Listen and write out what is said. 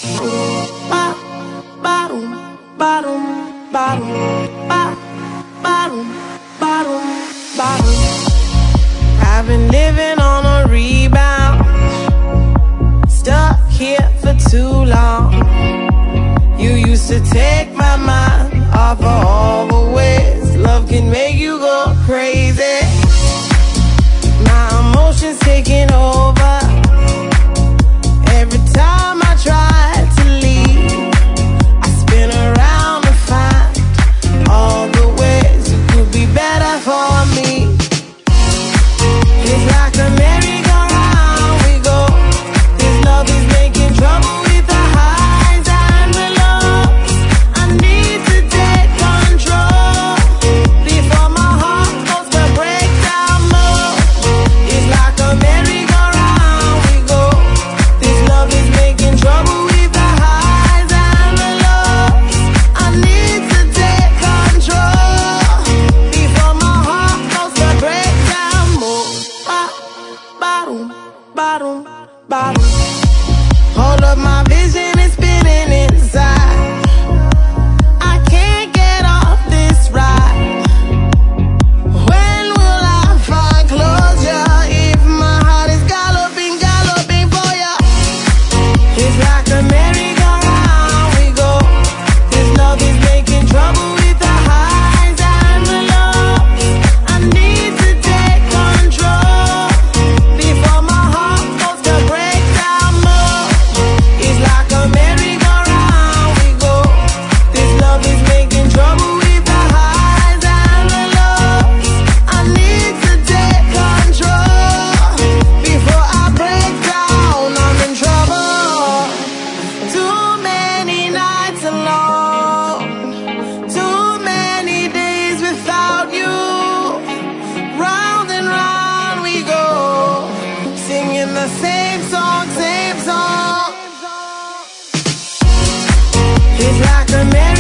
I've been living on a rebound, stuck here for too long. You used to take my mind off of all the ways love can make you go crazy. My emotions taking over. Every time I try to leave, I spin around to find all the ways it could be better for me. It's like a merry-go-round we go. This love is making trouble with the highs and the lows. I need to take control before my heart goes to breakdown mode. It's like a merry-go-round we go. This love is making trouble with the highs and the lows. I need to take control before my heart goes to breakdown mode. Bottom, bottom, bottom. Hold up, my vision is spinning inside. I can't get off this ride. When will I find closure if my heart is galloping, galloping for ya? It's like a merry-go-round we go. This love is making trouble with the highs and the lows. I need to take control before my heart goes to breakdown mode. It's like a merry-go-round we go. This love is making trouble with the highs and the lows. I need to take control before I break down. I'm in trouble. Too many nights alone, too many days without you. Round and round we go, singing the same song, same song. It's like a